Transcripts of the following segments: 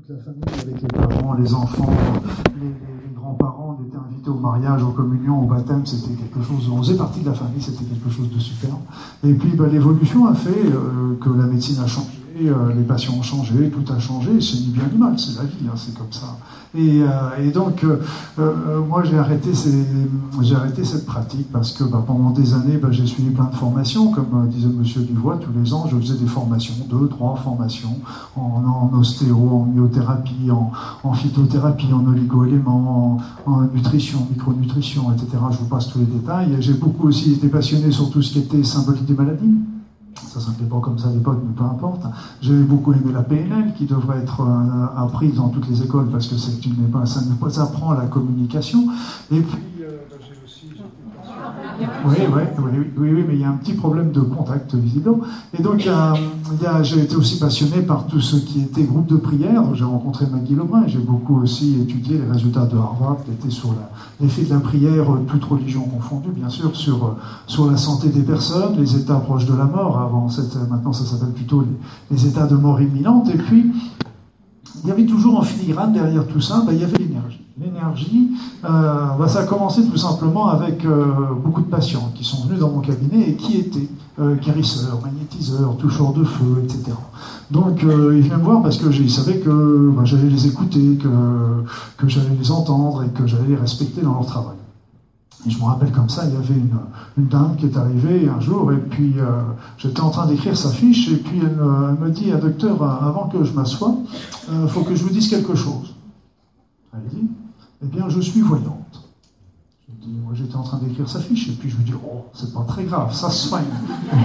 toute la famille, avec les parents, les enfants, les grands-parents, on était invités au mariage, aux communions, au baptême, c'était quelque chose, on faisait partie de la famille, c'était quelque chose de super. Et puis l'évolution a fait que la médecine a changé, les patients ont changé, tout a changé, c'est ni bien ni mal, c'est la vie, hein, c'est comme ça. Et donc, moi j'ai arrêté cette pratique parce que pendant des années, j'ai suivi plein de formations, comme disait Monsieur Duvois, tous les ans je faisais des formations, 2, 3 formations, en ostéo, en myothérapie, en phytothérapie, en oligo-éléments, en nutrition, micronutrition, etc. Je vous passe tous les détails. J'ai beaucoup aussi été passionné sur tout ce qui était symbolique des maladies. Ça ne s'appelait pas comme ça à l'époque, mais peu importe. J'avais beaucoup aimé la PNL, qui devrait être apprise dans toutes les écoles, parce que ça apprend la communication. Et puis, j'ai aussi... Oui, mais il y a un petit problème de contact, visiblement. Et donc, j'ai été aussi passionné par tout ce qui était groupe de prière. J'ai rencontré Maggie Lebrun, j'ai beaucoup aussi étudié les résultats de Harvard, qui étaient sur l'effet de la prière, toute religion confondue, bien sûr, sur la santé des personnes, les états proches de la mort. Maintenant, ça s'appelle plutôt les états de mort imminente. Et puis, il y avait toujours en filigrane derrière tout ça, il y avait l'énergie. L'énergie, ça a commencé tout simplement avec beaucoup de patients qui sont venus dans mon cabinet et qui étaient guérisseurs, magnétiseurs, toucheurs de feu, etc. Donc ils venaient me voir parce qu'ils savaient que j'allais les écouter, que j'allais les entendre et que j'allais les respecter dans leur travail. Et je me rappelle comme ça, il y avait une dame qui est arrivée un jour, et puis j'étais en train d'écrire sa fiche, et puis elle me dit, docteur, avant que je m'assoie, il faut que je vous dise quelque chose. Elle dit, eh bien, je suis voyante. Je dis, moi j'étais en train d'écrire sa fiche, et puis je lui dis, oh, c'est pas très grave, ça se soigne.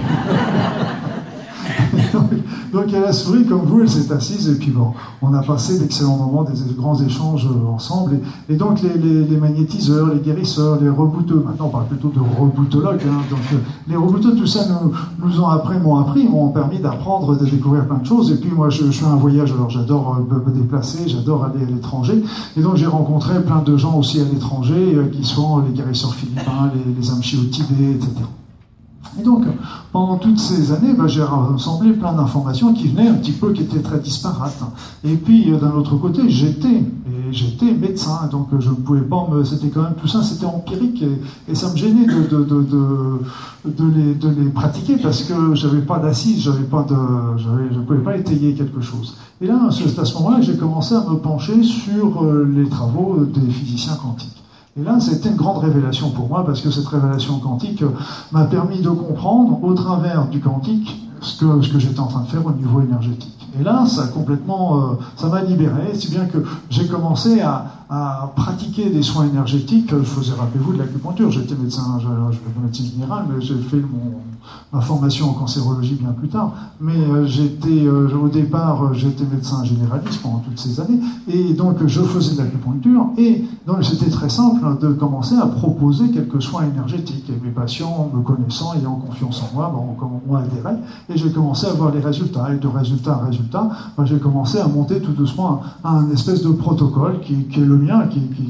Donc elle a souri comme vous, elle s'est assise, et puis on a passé d'excellents moments, des grands échanges ensemble. Et donc les magnétiseurs, les guérisseurs, les rebouteux, maintenant on parle plutôt de reboutologues, donc les rebouteux, tout ça m'ont permis d'apprendre, de découvrir plein de choses. Et puis moi je suis un voyageur, j'adore me déplacer, j'adore aller à l'étranger. Et donc j'ai rencontré plein de gens aussi à l'étranger, qui sont les guérisseurs philippins, les amchis au Tibet, etc. Et donc, pendant toutes ces années, j'ai rassemblé plein d'informations qui venaient un petit peu, qui étaient très disparates. Et puis, d'un autre côté, j'étais médecin, donc je ne pouvais pas c'était quand même tout ça, c'était empirique, et ça me gênait de les pratiquer parce que j'avais pas d'assise, je ne pouvais pas étayer quelque chose. Et là, c'est à ce moment-là que j'ai commencé à me pencher sur les travaux des physiciens quantiques. Et là, c'était une grande révélation pour moi, parce que cette révélation quantique m'a permis de comprendre, au travers du quantique, ce que j'étais en train de faire au niveau énergétique. Et là, ça m'a libéré, si bien que j'ai commencé à pratiquer des soins énergétiques. Je faisais, rappelez-vous, de l'acupuncture. J'étais médecin, je fais pas médecine générale, mais j'ai fait ma formation en cancérologie bien plus tard. Mais au départ, j'étais médecin généraliste pendant toutes ces années. Et donc, je faisais de l'acupuncture. Et donc, c'était très simple de commencer à proposer quelques soins énergétiques. Et mes patients, me connaissant, ayant confiance en moi, ont adhéré. Et j'ai commencé à voir les résultats. Et de résultat à résultat, j'ai commencé à monter tout doucement un espèce de protocole qui est le mien,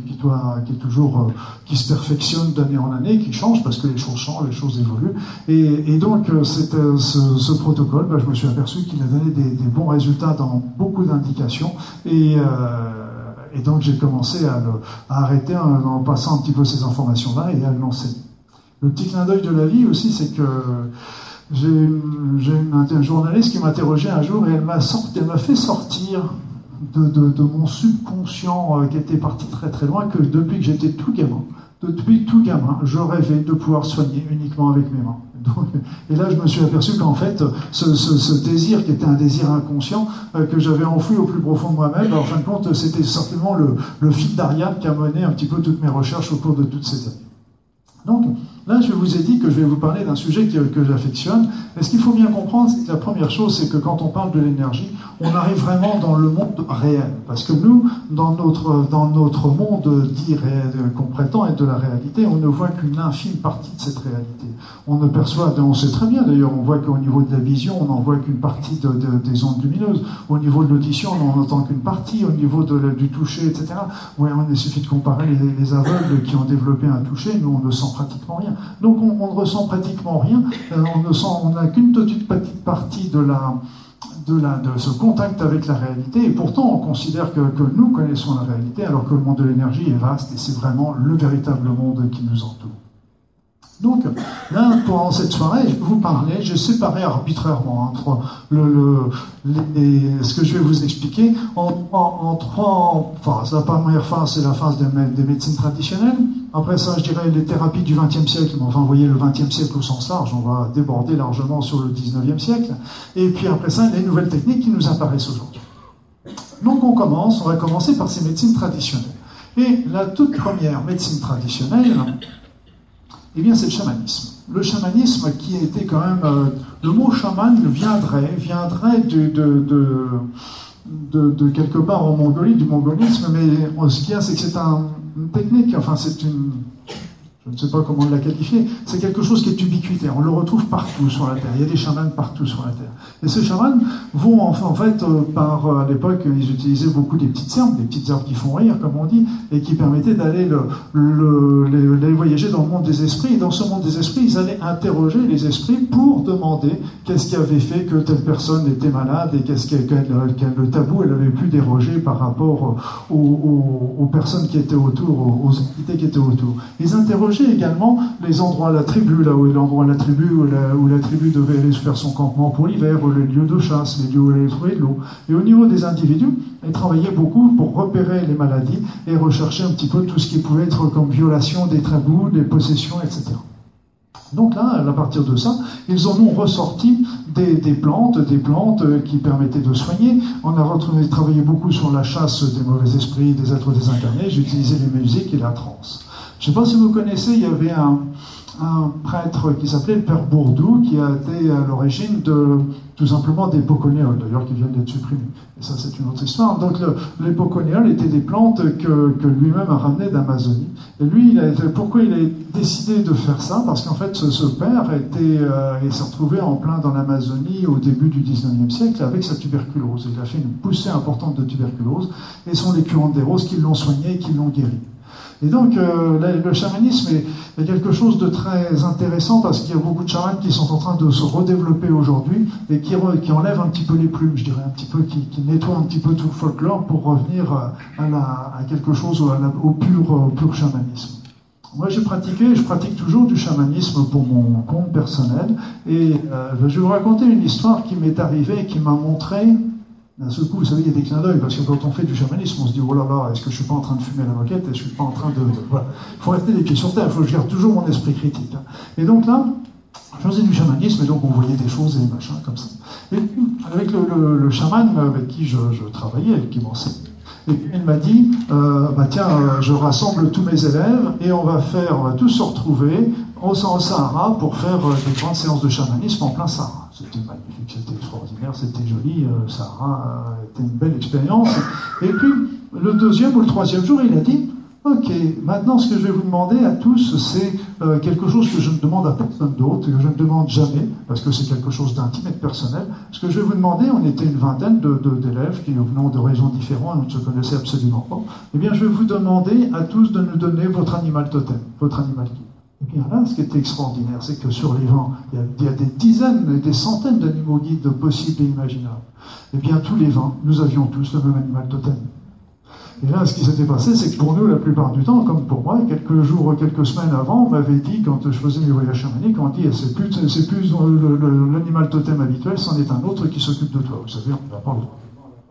qui se perfectionne d'année en année, qui change parce que les choses changent, les choses évoluent. Et donc, ce protocole, je me suis aperçu qu'il a donné des bons résultats dans beaucoup d'indications. Et donc, j'ai commencé à arrêter en passant un petit peu ces informations-là et à le lancer. Le petit clin d'œil de la vie aussi, c'est que j'ai un journaliste qui m'a interrogé un jour et elle m'a fait sortir de mon subconscient qui était parti très très loin, que depuis que j'étais tout gamin, je rêvais de pouvoir soigner uniquement avec mes mains. Et là, je me suis aperçu qu'en fait, ce désir qui était un désir inconscient, que j'avais enfoui au plus profond de moi-même, en fin de compte, c'était certainement le fil d'Ariane qui a mené un petit peu toutes mes recherches au cours de toutes ces années. Donc, là, je vous ai dit que je vais vous parler d'un sujet que j'affectionne. Et ce qu'il faut bien comprendre, c'est que la première chose, c'est que quand on parle de l'énergie, on arrive vraiment dans le monde réel. Parce que nous, dans notre monde dit réel, qu'on prétend être de la réalité, on ne voit qu'une infime partie de cette réalité. On sait très bien d'ailleurs, on voit qu'au niveau de la vision, on n'en voit qu'une partie des ondes lumineuses. Au niveau de l'audition, on n'en entend qu'une partie. Au niveau du toucher, etc. Ouais, il suffit de comparer les aveugles qui ont développé un toucher, nous on ne sent pratiquement rien. Donc on ne ressent pratiquement rien, on n'a qu'une petite partie de de ce contact avec la réalité, et pourtant on considère que nous connaissons la réalité, alors que le monde de l'énergie est vaste, et c'est vraiment le véritable monde qui nous entoure. Donc, là, pendant cette soirée, je vais vous parler, j'ai séparé arbitrairement entre ce que je vais vous expliquer en trois phases. La première phase, c'est la phase des médecines traditionnelles. Après ça, je dirais les thérapies du XXe siècle, mais enfin, vous voyez, le XXe siècle au sens large, on va déborder largement sur le XIXe siècle. Et puis après ça, les nouvelles techniques qui nous apparaissent aujourd'hui. Donc on va commencer par ces médecines traditionnelles. Et la toute première médecine traditionnelle, eh bien, c'est le chamanisme. Le chamanisme qui était quand même... le mot chaman viendrait de quelque part en Mongolie, du mongolisme, mais ce qu'il y a, c'est que c'est une technique, enfin c'est une... Je ne sais pas comment la qualifier, c'est quelque chose qui est ubiquitaire. On le retrouve partout sur la Terre. Il y a des chamans partout sur la Terre. Et ces chamans vont en fait, à l'époque, ils utilisaient beaucoup des petites herbes qui font rire, comme on dit, et qui permettaient d'aller les voyager dans le monde des esprits. Et dans ce monde des esprits, ils allaient interroger les esprits pour demander qu'est-ce qui avait fait que telle personne était malade et quel tabou elle avait pu déroger par rapport aux personnes qui étaient autour, aux entités qui étaient autour. Ils interrogeaient également les endroits, la tribu, là où est l'endroit de la tribu, où la tribu devait aller faire son campement pour l'hiver, ou les lieux de chasse, les lieux où elle allait trouver de l'eau. Et au niveau des individus, ils travaillaient beaucoup pour repérer les maladies et rechercher un petit peu tout ce qui pouvait être comme violation des tabous, des possessions, etc. Donc là, à partir de ça, ils en ont ressorti des plantes qui permettaient de soigner. On a travaillé beaucoup sur la chasse des mauvais esprits, des êtres désincarnés. J'ai utilisé les musiques et la transe. Je ne sais pas si vous connaissez, il y avait un prêtre qui s'appelait le Père Bourdou, qui a été à l'origine de tout simplement des poconéoles, d'ailleurs qui viennent d'être supprimés. Et ça, c'est une autre histoire. Donc les poconéoles étaient des plantes que lui-même a ramenées d'Amazonie. Et lui, pourquoi il a décidé de faire ça? Parce qu'en fait, ce père il s'est retrouvé en plein dans l'Amazonie au début du 19e siècle avec sa tuberculose. Il a fait une poussée importante de tuberculose, et ce sont les curantes des roses qui l'ont soigné et qui l'ont guéri. Et donc, le chamanisme est quelque chose de très intéressant, parce qu'il y a beaucoup de chamans qui sont en train de se redévelopper aujourd'hui et qui enlèvent un petit peu les plumes, je dirais, un petit peu, qui nettoient un petit peu tout le folklore pour revenir à quelque chose, au pur chamanisme. Moi, je pratique toujours du chamanisme pour mon compte personnel, et je vais vous raconter une histoire qui m'est arrivée et qui m'a montré. D'un seul coup, vous savez, il y a des clins d'œil, parce que quand on fait du chamanisme, on se dit, oh là là, est-ce que je ne suis pas en train de fumer la moquette? Est-ce que je ne suis pas en train de... Voilà. Il faut rester les pieds sur terre, il faut que je garde toujours mon esprit critique. Hein. Et donc là, je faisais du chamanisme, et donc on voyait des choses et des machins comme ça. Et avec le chaman avec qui je travaillais, qui m'enseignait, et puis il m'a dit, tiens, je rassemble tous mes élèves, et on va tous se retrouver au Sahara pour faire des grandes séances de chamanisme en plein Sahara. C'était magnifique, c'était extraordinaire, c'était joli, Sahara était une belle expérience. Et puis, le deuxième ou le troisième jour, il a dit, ok, maintenant ce que je vais vous demander à tous, c'est quelque chose que je ne demande à personne d'autre, que je ne demande jamais, parce que c'est quelque chose d'intime et de personnel. Ce que je vais vous demander, on était une vingtaine d'élèves qui venaient de régions différentes, on ne se connaissait absolument pas. Eh bien, je vais vous demander à tous de nous donner votre animal totem, votre animal guide. Et bien là, ce qui est extraordinaire, c'est que sur les vents, il y a des dizaines et des centaines d'animaux guides possibles et imaginables. Et bien, tous les vents, nous avions tous le même animal totem. Et là, ce qui s'était passé, c'est que pour nous, la plupart du temps, comme pour moi, quelques jours, quelques semaines avant, on m'avait dit, quand je faisais mes voyages chamaniques, on dit, c'est plus l'animal totem habituel, c'en est un autre qui s'occupe de toi. Vous savez, on n'a pas le droit.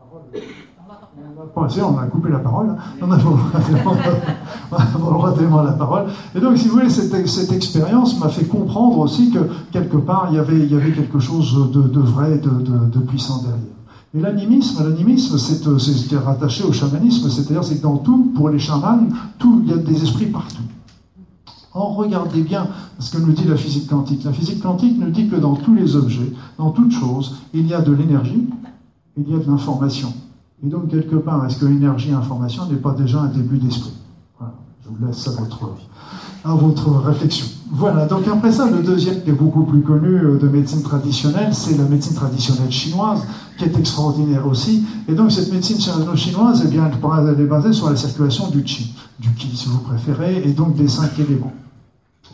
On a coupé la parole, on n'a pas le droit tellement la parole. Et donc, si vous voulez, cette expérience m'a fait comprendre aussi que, quelque part, il y avait quelque chose de vrai, de puissant derrière. Et l'animisme, c'est ce qui est rattaché au chamanisme, c'est-à-dire c'est que dans tout, pour les chamans, il y a des esprits partout. Or, regardez bien ce que nous dit la physique quantique. La physique quantique nous dit que dans tous les objets, dans toute chose, il y a de l'énergie, il y a de l'information. Et donc, quelque part, est-ce que l'énergie et l'information n'est pas déjà un début d'esprit? Voilà, je vous laisse à votre réflexion. Voilà, donc après ça, le deuxième qui est beaucoup plus connu de médecine traditionnelle, c'est la médecine traditionnelle chinoise, qui est extraordinaire aussi. Et donc cette médecine chinoise, eh bien, elle est basée sur la circulation du qi si vous préférez, et donc des 5 éléments.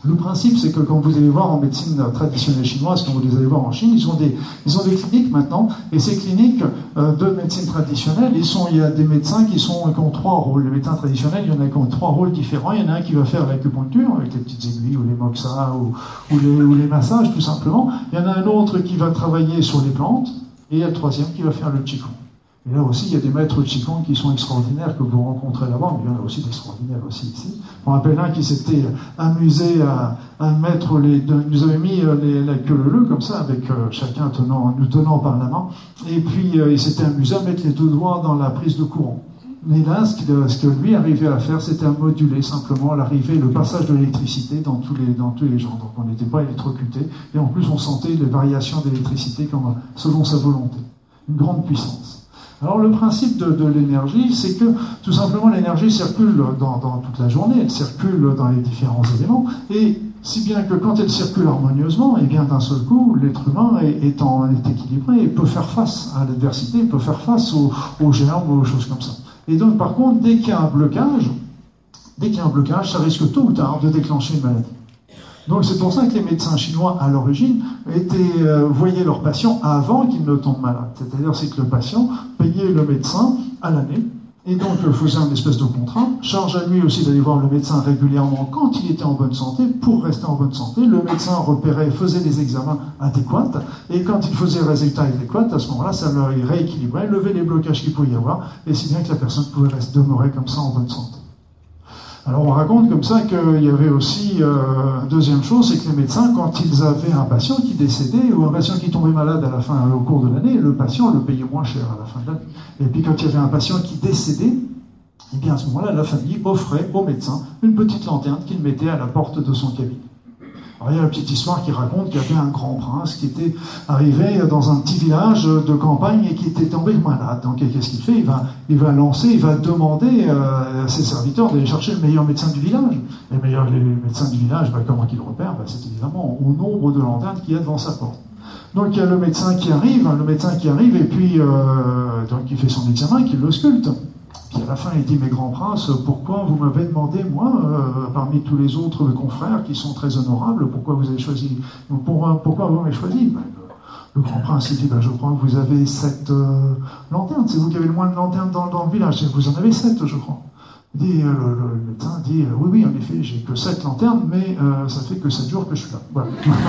Le principe, c'est que quand vous allez voir en médecine traditionnelle chinoise, quand vous les allez voir en Chine, ils ont des cliniques maintenant, et ces cliniques de médecine traditionnelle, il y a des médecins qui ont trois rôles. Les médecins traditionnels, il y en a qui ont trois rôles différents. Il y en a un qui va faire l'acupuncture, avec les petites aiguilles, ou les moxas, ou les massages, tout simplement. Il y en a un autre qui va travailler sur les plantes, et il y a le troisième qui va faire le qigong. Et là aussi, il y a des maîtres de Qigong qui sont extraordinaires, que vous rencontrez là-bas, mais il y en a aussi d'extraordinaires aussi ici. Je me rappelle un qui s'était amusé à mettre il nous avait mis la queue leu comme ça, avec chacun nous tenant par la main, et puis il s'était amusé à mettre les deux doigts dans la prise de courant. Mais là, ce que lui arrivait à faire, c'était à moduler simplement le passage de l'électricité dans tous les gens. Donc on n'était pas électrocuté, et en plus on sentait les variations d'électricité selon sa volonté. Une grande puissance. Alors le principe de l'énergie, c'est que tout simplement l'énergie circule dans toute la journée, elle circule dans les différents éléments, et si bien que quand elle circule harmonieusement, et bien d'un seul coup, l'être humain est équilibré et peut faire face à l'adversité, peut faire face aux germes ou aux choses comme ça. Et donc par contre, dès qu'il y a un blocage, ça risque tôt ou tard de déclencher une maladie. Donc c'est pour ça que les médecins chinois, à l'origine, voyaient leurs patients avant qu'ils ne tombent malades. C'est-à-dire c'est que le patient payait le médecin à l'année, et donc faisait une espèce de contrat, charge à lui aussi d'aller voir le médecin régulièrement quand il était en bonne santé, pour rester en bonne santé. Le médecin repérait, faisait des examens adéquats, et quand il faisait le résultat adéquat, à ce moment-là, ça le rééquilibrait, levait les blocages qu'il pouvait y avoir, et si bien que la personne pouvait demeurer comme ça en bonne santé. Alors on raconte comme ça qu'il y avait aussi deuxième chose, c'est que les médecins, quand ils avaient un patient qui décédait ou un patient qui tombait malade au cours de l'année, le patient le payait moins cher à la fin de l'année. Et puis quand il y avait un patient qui décédait, eh bien à ce moment-là, la famille offrait au médecin une petite lanterne qu'il mettait à la porte de son cabinet. Alors, il y a la petite histoire qui raconte qu'il y avait un grand prince qui était arrivé dans un petit village de campagne et qui était tombé malade. Donc qu'est-ce qu'il fait ? Il va demander à ses serviteurs d'aller chercher le meilleur médecin du village. Les médecins du village, comment qu'ils le repèrent ? C'est évidemment au nombre de lanternes qu'il y a devant sa porte. Donc il y a le médecin qui arrive, et puis donc il fait son examen, qu'il l'ausculte. Puis à la fin, il dit, mais grand prince, pourquoi vous m'avez demandé, moi, parmi tous les autres confrères qui sont très honorables, pourquoi vous avez choisi, pourquoi vous m'avez choisi ? Le grand prince, il dit, je crois que vous avez 7 lanternes, c'est vous qui avez le moins de lanternes dans le village, vous en avez 7, je crois. Le médecin dit, oui, en effet, j'ai que 7 lanternes, mais ça fait que 7 jours que je suis là. Voilà.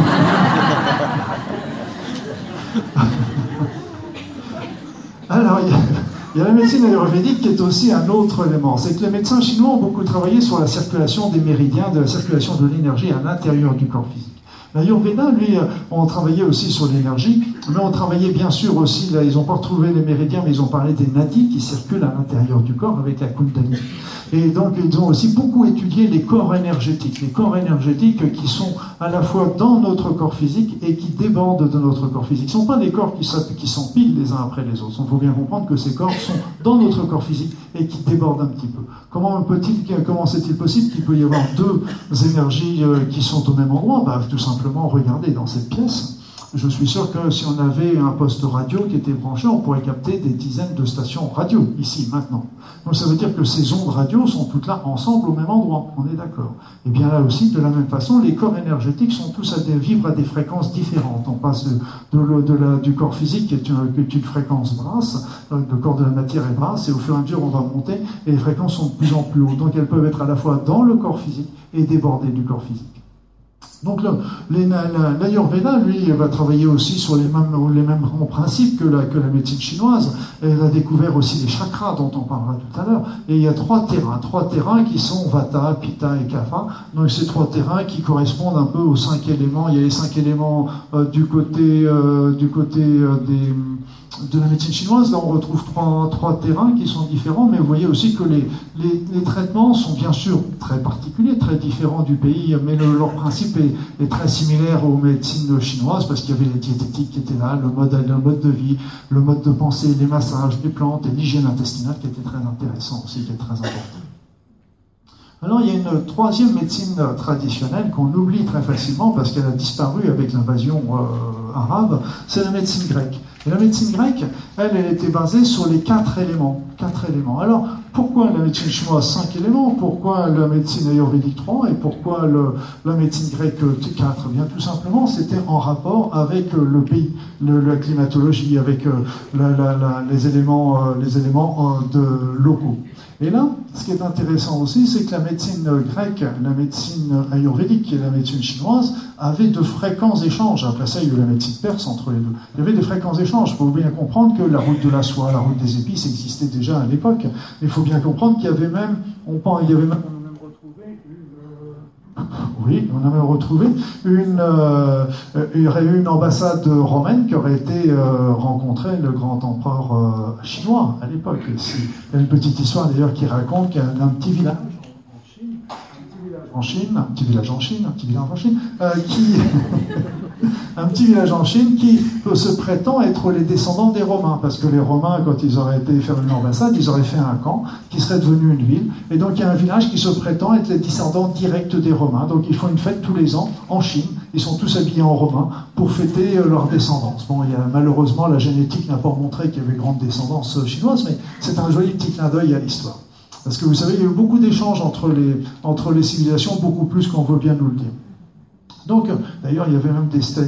Alors, il y a la médecine ayurvédique qui est aussi un autre élément. C'est que les médecins chinois ont beaucoup travaillé sur la circulation des méridiens, de la circulation de l'énergie à l'intérieur du corps physique. L'Ayurveda, lui, on travaillait aussi sur l'énergie, mais on travaillait bien sûr aussi, là, ils n'ont pas retrouvé les méridiens, mais ils ont parlé des nadis qui circulent à l'intérieur du corps avec la Kundalini. Et donc, ils ont aussi beaucoup étudié les corps énergétiques qui sont à la fois dans notre corps physique et qui débordent de notre corps physique. Ce ne sont pas des corps qui s'empilent les uns après les autres. Il faut bien comprendre que ces corps sont dans notre corps physique et qui débordent un petit peu. Comment c'est-il possible qu'il peut y avoir deux énergies qui sont au même endroit ? Tout simplement, regardez dans cette pièce. Je suis sûr que si on avait un poste radio qui était branché, on pourrait capter des dizaines de stations radio, ici, maintenant. Donc ça veut dire que ces ondes radio sont toutes là, ensemble, au même endroit. On est d'accord. Et bien là aussi, de la même façon, les corps énergétiques sont tous vibrent à des fréquences différentes. On passe du corps physique, qui est une fréquence basse, le corps de la matière est basse, et au fur et à mesure, on va monter, et les fréquences sont de plus en plus hautes. Donc elles peuvent être à la fois dans le corps physique et déborder du corps physique. Donc l'Ayurveda, lui, va travailler aussi sur les mêmes principes que la médecine chinoise. Elle a découvert aussi les chakras dont on parlera tout à l'heure. Et il y a trois terrains qui sont Vata, Pitta et Kapha. Donc ces 3 terrains qui correspondent un peu aux 5 éléments. Il y a les 5 éléments du côté de la médecine chinoise. Là, on retrouve trois terrains qui sont différents, mais vous voyez aussi que les traitements sont bien sûr très particuliers, très différents du pays, mais leur principe est très similaire aux médecines chinoises, parce qu'il y avait les diététiques qui étaient là, le mode de vie, le mode de pensée, les massages, les plantes et l'hygiène intestinale qui était très intéressant aussi, qui est très important. Alors il y a une 3e médecine traditionnelle qu'on oublie très facilement parce qu'elle a disparu avec l'invasion arabe, c'est la médecine grecque. Et la médecine grecque, elle était basée sur les 4 éléments. 4 éléments. Alors, pourquoi la médecine chinoise 5 éléments? Pourquoi la médecine ayurvédique 3? Et pourquoi la médecine grecque 4? Bien, tout simplement, c'était en rapport avec le pays, la climatologie, avec les éléments locaux. Et là, ce qui est intéressant aussi, c'est que la médecine grecque, la médecine ayurvédique et la médecine chinoise avaient de fréquents échanges. Après ça, il y a eu la médecine perse entre les deux. Il y avait de fréquents échanges. Il faut bien comprendre que la route de la soie, la route des épices existait déjà à l'époque. Il faut bien comprendre qu'il y avait même, on a même retrouvé il y aurait eu une ambassade romaine qui aurait été rencontrer le grand empereur chinois à l'époque. Il y a une petite histoire d'ailleurs qui raconte qu'il y a un petit village en Chine, un petit village en Chine qui se prétend être les descendants des Romains, parce que les Romains, quand ils auraient été faire une ambassade, ils auraient fait un camp qui serait devenu une ville, et donc il y a un village qui se prétend être les descendants directs des Romains, donc ils font une fête tous les ans en Chine, ils sont tous habillés en romains pour fêter leur descendance. Bon, malheureusement, la génétique n'a pas montré qu'il y avait grande descendance chinoise, mais c'est un joli petit clin d'œil à l'histoire. Parce que vous savez, il y a eu beaucoup d'échanges entre les civilisations, beaucoup plus qu'on veut bien nous le dire. Donc, d'ailleurs, il y avait même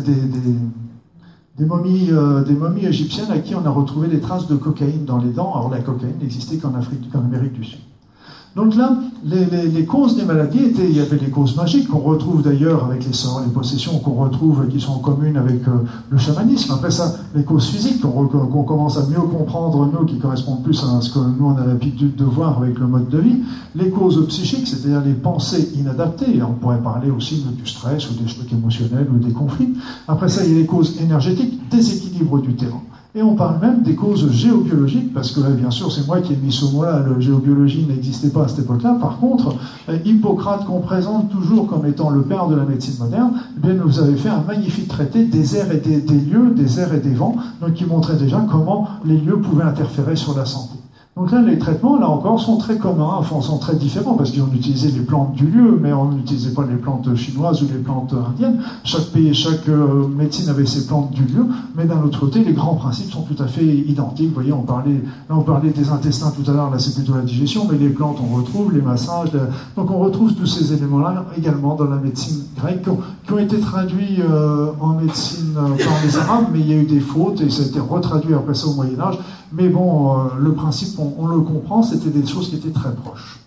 des momies égyptiennes à qui on a retrouvé des traces de cocaïne dans les dents. Alors, la cocaïne n'existait qu'en Amérique du Sud. Donc là, les causes des maladies il y avait les causes magiques qu'on retrouve d'ailleurs avec les sorts, les possessions qu'on retrouve qui sont communes avec le chamanisme. Après ça, les causes physiques qu'on commence à mieux comprendre, nous, qui correspondent plus à ce que nous on a l'habitude de voir avec le mode de vie. Les causes psychiques, c'est-à-dire les pensées inadaptées. On pourrait parler aussi du stress ou des chocs émotionnels ou des conflits. Après ça, il y a les causes énergétiques, déséquilibre du terrain. Et on parle même des causes géobiologiques, parce que bien sûr, c'est moi qui ai mis ce mot-là, la géobiologie n'existait pas à cette époque-là. Par contre, Hippocrate, qu'on présente toujours comme étant le père de la médecine moderne, eh bien, nous avait fait un magnifique traité des airs et des lieux, des airs et des vents, donc qui montrait déjà comment les lieux pouvaient interférer sur la santé. Donc là, les traitements, là encore, sont très communs, enfin, sont très différents, parce qu'ils ont utilisé les plantes du lieu, mais on n'utilisait pas les plantes chinoises ou les plantes indiennes. Chaque pays, chaque médecine avait ses plantes du lieu, mais d'un autre côté, les grands principes sont tout à fait identiques. Vous voyez, on parlait des intestins tout à l'heure, là c'est plutôt la digestion, mais les plantes, on retrouve, les massages, donc on retrouve tous ces éléments-là également dans la médecine grecque, qui ont été traduits en médecine par les Arabes, mais il y a eu des fautes, et ça a été retraduit après ça au Moyen-Âge. Mais bon, le principe, on le comprend, c'était des choses qui étaient très proches,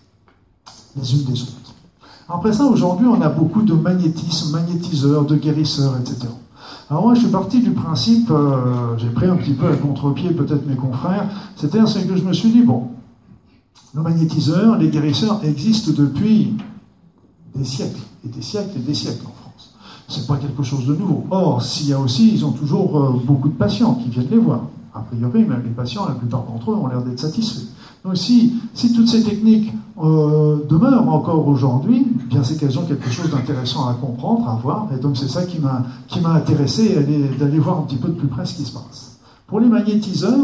les unes des autres. Après ça, aujourd'hui, on a beaucoup de magnétisme, magnétiseurs, de guérisseurs, etc. Alors moi, je suis parti du principe, j'ai pris un petit peu à contre-pied peut-être mes confrères, c'est que je me suis dit, bon, nos magnétiseurs, les guérisseurs existent depuis des siècles, et des siècles, et des siècles en France. C'est pas quelque chose de nouveau. Or, s'il y a aussi, ils ont toujours beaucoup de patients qui viennent les voir. A priori, même les patients, la plupart d'entre eux, ont l'air d'être satisfaits. Donc si toutes ces techniques demeurent encore aujourd'hui, eh bien c'est qu'elles ont quelque chose d'intéressant à comprendre, à voir, et donc c'est ça qui m'a intéressé, d'aller voir un petit peu de plus près ce qui se passe. Pour les magnétiseurs,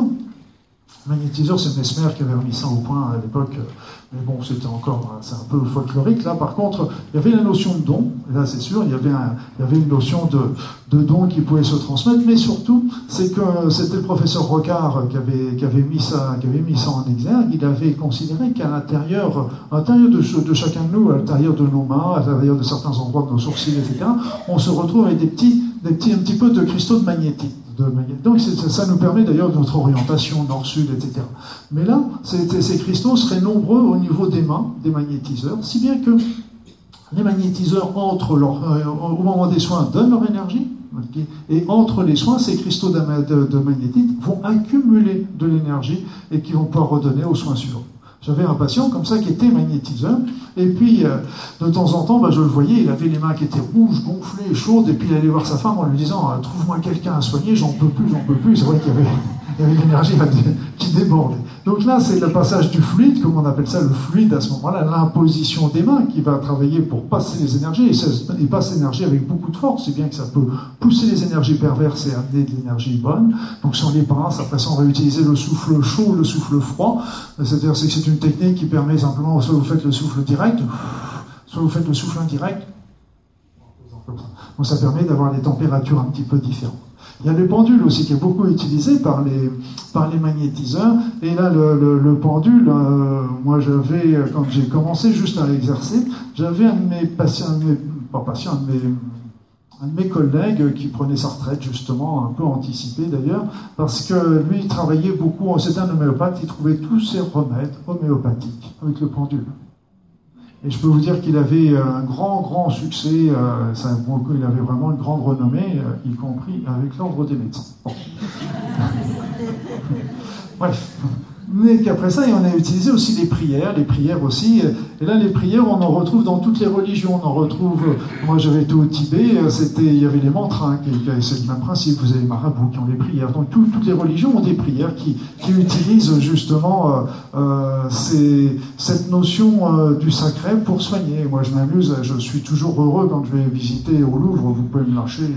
c'est Mesmer qui avait remis ça au point à l'époque, mais bon, c'est un peu folklorique. Là, par contre, il y avait la notion de don, et là, c'est sûr, il y avait une notion de don qui pouvait se transmettre, mais surtout, c'est que c'était le professeur Rocard qui avait mis ça en exergue. Il avait considéré qu'à l'intérieur de chacun de nous, à l'intérieur de nos mains, à l'intérieur de certains endroits de nos sourcils, etc., on se retrouve avec un petit peu de cristaux de magnétique. Donc ça nous permet d'ailleurs de notre orientation nord-sud, etc. Mais là, ces cristaux seraient nombreux au niveau des mains, des magnétiseurs, si bien que les magnétiseurs, au moment des soins, donnent leur énergie, et entre les soins, ces cristaux de magnétite vont accumuler de l'énergie et qui vont pouvoir redonner aux soins suivants. J'avais un patient comme ça qui était magnétiseur, et puis de temps en temps, je le voyais, il avait les mains qui étaient rouges, gonflées, chaudes, et puis il allait voir sa femme en lui disant « Trouve-moi quelqu'un à soigner, j'en peux plus ». C'est vrai qu'il y avait l'énergie qui débordait. Donc là, c'est le passage du fluide, comme on appelle ça le fluide à ce moment-là, l'imposition des mains qui va travailler pour passer les énergies, et il passe l'énergie avec beaucoup de force, c'est bien que ça peut pousser les énergies perverses et amener de l'énergie bonne. Donc si on les passe, après ça on va utiliser le souffle chaud, le souffle froid, c'est-à-dire que c'est une technique qui permet simplement, soit vous faites le souffle direct, soit vous faites le souffle indirect, donc ça permet d'avoir des températures un petit peu différentes. Il y a le pendule aussi qui est beaucoup utilisé par les magnétiseurs. Et là, le pendule, moi j'avais, quand j'ai commencé juste à l'exercer, j'avais un de mes patients, un de mes collègues qui prenait sa retraite justement, un peu anticipée d'ailleurs, parce que lui il travaillait beaucoup, c'était un homéopathe, il trouvait tous ses remèdes homéopathiques avec le pendule. Et je peux vous dire qu'il avait un grand succès, il avait vraiment une grande renommée, y compris avec l'ordre des médecins. Bon. Bref. Mais qu'après ça, on a utilisé aussi les prières aussi. Et là, les prières, on en retrouve dans toutes les religions. On en retrouve, moi j'avais été au Tibet, il y avait les mantras, c'est le même principe. Vous avez les marabouts qui ont des prières. Donc toutes les religions ont des prières qui utilisent justement cette notion du sacré pour soigner. Moi je m'amuse, je suis toujours heureux quand je vais visiter au Louvre, vous pouvez me lâcher.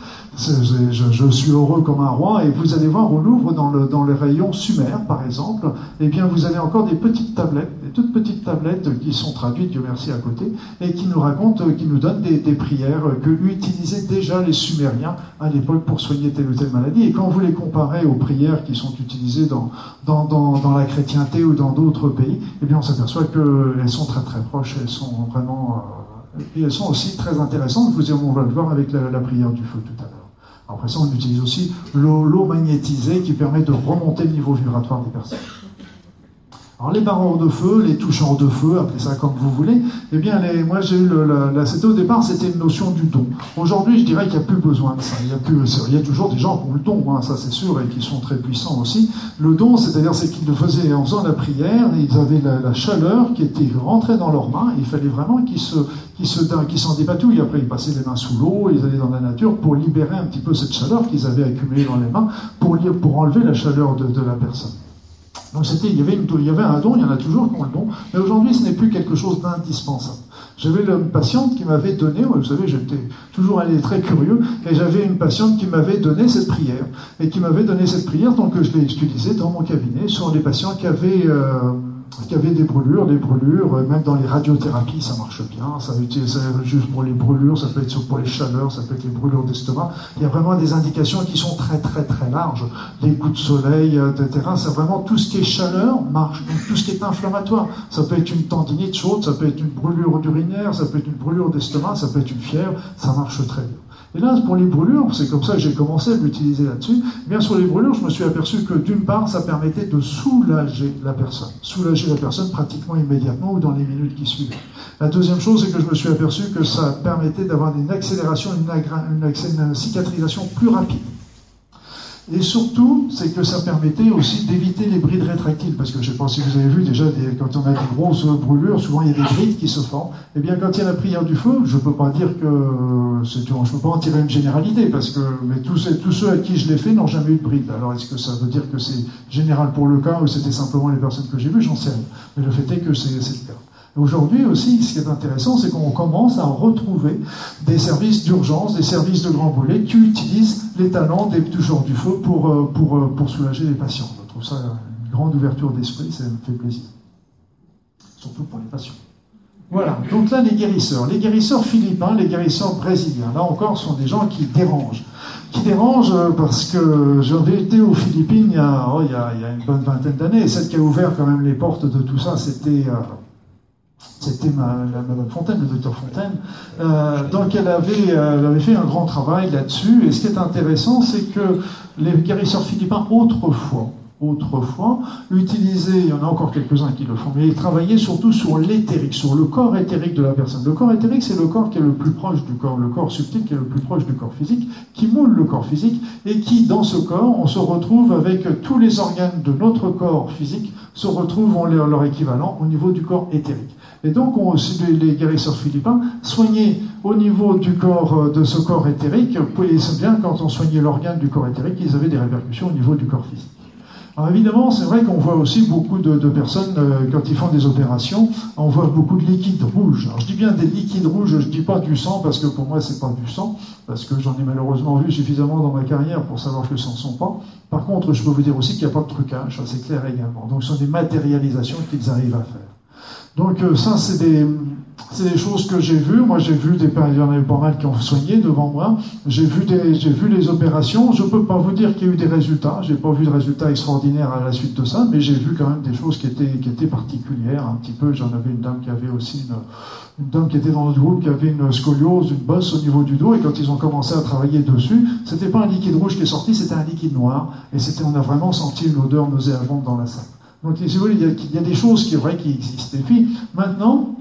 Je suis heureux comme un roi, et vous allez voir au Louvre, dans les rayons Sumer, par exemple, eh bien vous avez encore des petites tablettes, des toutes petites tablettes qui sont traduites, Dieu merci, à côté, et qui nous racontent, qui nous donnent des prières que utilisaient déjà les Sumériens à l'époque pour soigner telle ou telle maladie. Et quand vous les comparez aux prières qui sont utilisées dans la chrétienté ou dans d'autres pays, eh bien on s'aperçoit qu'elles sont très très proches, elles sont vraiment... et elles sont aussi très intéressantes, on va le voir avec la prière du feu tout à l'heure. Après ça, on utilise aussi l'eau magnétisée qui permet de remonter le niveau vibratoire des personnes. Alors les barreurs de feu, les toucheurs de feu, appelez ça comme vous voulez, eh bien moi j'ai eu au départ c'était une notion du don. Aujourd'hui je dirais qu'il n'y a plus besoin de ça. Il y a toujours des gens qui ont le don, ça c'est sûr, et qui sont très puissants aussi. Le don, c'est-à-dire c'est qu'ils le faisaient en faisant la prière, ils avaient la chaleur qui était rentrée dans leurs mains, et il fallait vraiment qu'ils s'en dépatouillent. Après ils passaient les mains sous l'eau, ils allaient dans la nature pour libérer un petit peu cette chaleur qu'ils avaient accumulée dans les mains, pour enlever la chaleur de la personne. Donc il y avait un don, il y en a toujours qui ont le don, mais aujourd'hui ce n'est plus quelque chose d'indispensable. J'avais une patiente qui m'avait donné, vous savez, j'étais toujours allé très curieux, et j'avais une patiente qui m'avait donné cette prière, donc je l'ai utilisée dans mon cabinet sur des patients qui avaient des brûlures, même dans les radiothérapies, ça marche bien, ça utilise juste pour les brûlures, ça peut être pour les chaleurs, ça peut être les brûlures d'estomac. Il y a vraiment des indications qui sont très très très larges, les coups de soleil, etc. C'est vraiment tout ce qui est chaleur marche, donc tout ce qui est inflammatoire. Ça peut être une tendinite chaude, ça peut être une brûlure urinaire, ça peut être une brûlure d'estomac, ça peut être une fièvre, ça marche très bien. Et là, pour les brûlures, c'est comme ça que j'ai commencé à l'utiliser là-dessus. Eh bien, sur les brûlures, je me suis aperçu que d'une part, ça permettait de soulager la personne pratiquement immédiatement ou dans les minutes qui suivaient. La deuxième chose, c'est que je me suis aperçu que ça permettait d'avoir une accélération, une cicatrisation plus rapide. Et surtout, c'est que ça permettait aussi d'éviter les brides rétractiles, parce que je ne sais pas si vous avez vu déjà, quand on a des grosses brûlures, souvent il y a des brides qui se forment. Eh bien, quand il y a la prière du feu, je ne peux pas dire que je ne peux pas en tirer une généralité, mais tous ceux à qui je l'ai fait n'ont jamais eu de bride. Alors, est-ce que ça veut dire que c'est général pour le cas, ou c'était simplement les personnes que j'ai vues? J'en sais rien. Mais le fait est que c'est le cas. Aujourd'hui aussi, ce qui est intéressant, c'est qu'on commence à retrouver des services d'urgence, des services de grands brûlés qui utilisent les talents des toucheurs du feu pour soulager les patients. Je trouve ça une grande ouverture d'esprit, ça me fait plaisir. Surtout pour les patients. Voilà, donc là les guérisseurs philippins, les guérisseurs brésiliens, là encore, sont des gens qui dérangent. Parce que j'avais été aux Philippines il y a une bonne vingtaine d'années, et celle qui a ouvert quand même les portes de tout ça, c'était Madame Fontaine, le docteur Fontaine. Donc elle avait fait un grand travail là-dessus. Et ce qui est intéressant, c'est que les guérisseurs philippins, autrefois, utilisaient, il y en a encore quelques-uns qui le font, mais ils travaillaient surtout sur l'éthérique, sur le corps éthérique de la personne. Le corps éthérique, c'est le corps qui est le plus proche du corps, le corps subtil qui est le plus proche du corps physique, qui moule le corps physique, et qui, dans ce corps, on se retrouve avec tous les organes de notre corps physique, se retrouvent en leur équivalent au niveau du corps éthérique. Et donc, les guérisseurs philippins soignaient au niveau du corps, de ce corps éthérique, et c'est bien quand on soignait l'organe du corps éthérique, ils avaient des répercussions au niveau du corps physique. Alors évidemment, c'est vrai qu'on voit aussi beaucoup de personnes, quand ils font des opérations, on voit beaucoup de liquide rouge. Alors je dis bien des liquides rouges, je ne dis pas du sang, parce que pour moi, c'est pas du sang, parce que j'en ai malheureusement vu suffisamment dans ma carrière pour savoir que ce ne sont pas. Par contre, je peux vous dire aussi qu'il n'y a pas de trucage, ça c'est clair également. Donc ce sont des matérialisations qu'ils arrivent à faire. Donc ça, c'est des choses que j'ai vues. Moi, j'ai vu il y en avait pas mal qui ont soigné devant moi. J'ai vu les opérations. Je ne peux pas vous dire qu'il y a eu des résultats. Je n'ai pas vu de résultats extraordinaires à la suite de ça, mais j'ai vu quand même des choses qui étaient particulières. Un petit peu, j'en avais une dame qui avait aussi une dame qui était dans notre groupe, qui avait une scoliose, une bosse au niveau du dos, et quand ils ont commencé à travailler dessus, c'était pas un liquide rouge qui est sorti, c'était un liquide noir, et on a vraiment senti une odeur nauséabonde dans la salle. Donc, si vous voulez, il y a des choses qui existent. Et puis, maintenant,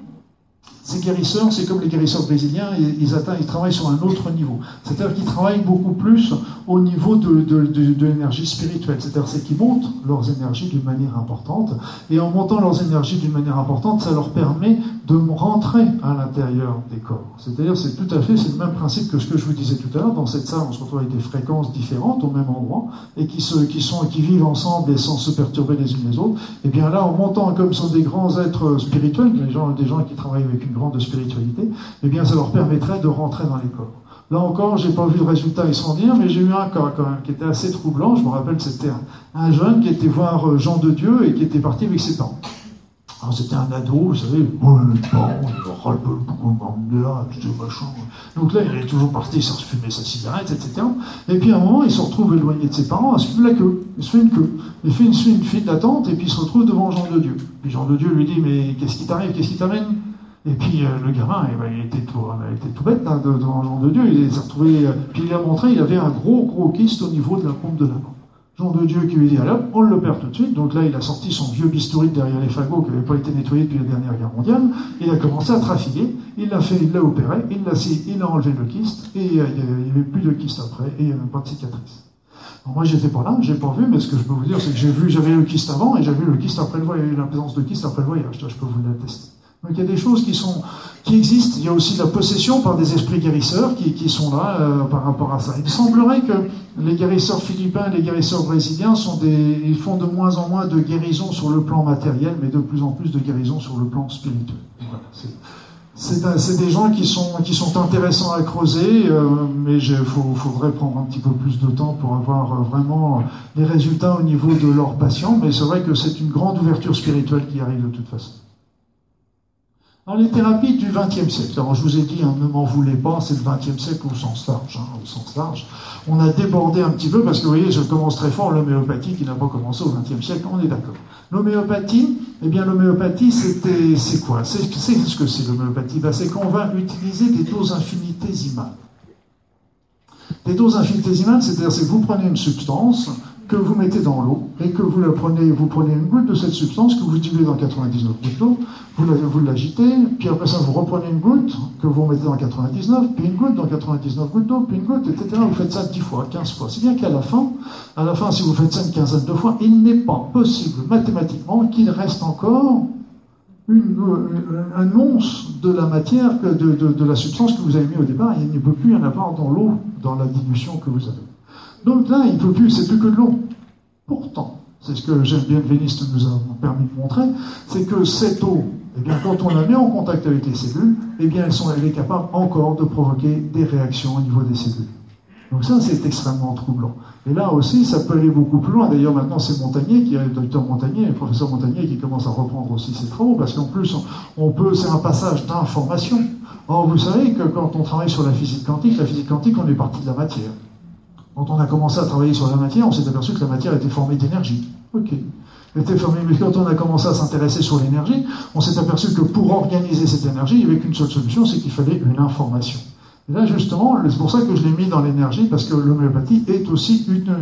ces guérisseurs, c'est comme les guérisseurs brésiliens, ils travaillent sur un autre niveau. C'est-à-dire qu'ils travaillent beaucoup plus au niveau de l'énergie spirituelle. C'est-à-dire qu'ils montent leurs énergies d'une manière importante. Et en montant leurs énergies d'une manière importante, ça leur permet de rentrer à l'intérieur des corps. C'est-à-dire, c'est le même principe que ce que je vous disais tout à l'heure. Dans cette salle, on se retrouve avec des fréquences différentes au même endroit et qui vivent ensemble et sans se perturber les unes les autres. Et bien là, en montant comme sont des grands êtres spirituels, des gens qui travaillent avec une grande spiritualité, eh bien ça leur permettrait de rentrer dans les corps. Là encore, j'ai pas vu de résultat extraordinaire, mais j'ai eu un cas quand même qui était assez troublant. Je me rappelle que c'était un jeune qui était voir Jean de Dieu et qui était parti avec ses parents. Alors c'était un ado, vous savez, les parents, il ras-le-bol, pourquoi m'emmener là, tout machin. Donc là, il est toujours parti, il se fumait sa cigarette, etc. Et puis à un moment, il se retrouve éloigné de ses parents, à suivre la queue. Il se fait une queue. Il fait une file d'attente, et puis il se retrouve devant Jean de Dieu. Puis Jean de Dieu lui dit, mais qu'est-ce qui t'arrive, qu'est-ce qui t'amène? Et puis le gamin, il était tout bête devant Jean de Dieu. Il s'est retrouvé, puis il a montré, il avait un gros kyste au niveau de la paume de la main. Jean de Dieu qui lui dit, alors, on l'opère tout de suite. Donc là, il a sorti son vieux bistouri derrière les fagots qui n'avait pas été nettoyé depuis la dernière guerre mondiale. Il a commencé à trafiguer. Il l'a opéré. Il a enlevé le kyste. Et il n'y avait plus de kyste après. Et il n'y avait pas de cicatrice. Alors moi, j'étais pas là, j'ai pas vu, mais ce que je peux vous dire, c'est que j'avais le kyste avant et j'avais le kyste après le voyage. Il y a eu la présence de kyste après le voyage. Je peux vous l'attester. Donc il y a des choses qui existent. Il y a aussi la possession par des esprits guérisseurs qui sont là par rapport à ça. Il semblerait que les guérisseurs philippins et les guérisseurs brésiliens ils font de moins en moins de guérisons sur le plan matériel, mais de plus en plus de guérisons sur le plan spirituel. Voilà, c'est des gens qui sont intéressants à creuser, mais faudrait prendre un petit peu plus de temps pour avoir vraiment les résultats au niveau de leurs patients. Mais c'est vrai que c'est une grande ouverture spirituelle qui arrive de toute façon. Dans les thérapies du XXe siècle, alors je vous ai dit, ne m'en voulez pas, c'est le XXe siècle au sens large. On a débordé un petit peu parce que vous voyez, je commence très fort l'homéopathie qui n'a pas commencé au XXe siècle, on est d'accord. L'homéopathie, c'est quoi? C'est ce que c'est l'homéopathie? C'est qu'on va utiliser des doses infinitésimales. Des doses infinitésimales, c'est-à-dire que vous prenez une substance que vous mettez dans l'eau et que vous prenez une goutte de cette substance que vous diluez dans 99 gouttes d'eau, vous l'agitez, puis après ça vous reprenez une goutte que vous mettez dans 99, puis une goutte dans 99 gouttes d'eau, puis une goutte, etc. Vous faites ça 10 fois, 15 fois. C'est bien qu'à la fin, si vous faites ça une quinzaine de fois, il n'est pas possible mathématiquement qu'il reste encore un once de la matière, de la substance que vous avez mis au départ, et il ne peut plus y en avoir dans l'eau, dans la dilution que vous avez. Donc là, c'est plus que de l'eau. Pourtant, c'est ce que Jeff Bienveniste nous a permis de montrer, c'est que cette eau, eh bien, quand on la met en contact avec les cellules, eh bien, elle est capable encore de provoquer des réactions au niveau des cellules. Donc ça, c'est extrêmement troublant. Et là aussi, ça peut aller beaucoup plus loin. D'ailleurs, maintenant, c'est Montagnier, le docteur Montagnier, le professeur Montagnier, qui commence à reprendre aussi ses travaux, parce qu'en plus, c'est un passage d'information. Or, vous savez que quand on travaille sur la physique quantique, on est parti de la matière. Quand on a commencé à travailler sur la matière, on s'est aperçu que la matière était formée d'énergie. Ok. Mais quand on a commencé à s'intéresser sur l'énergie, on s'est aperçu que pour organiser cette énergie, il n'y avait qu'une seule solution, c'est qu'il fallait une information. Et là, justement, c'est pour ça que je l'ai mis dans l'énergie, parce que l'homéopathie est aussi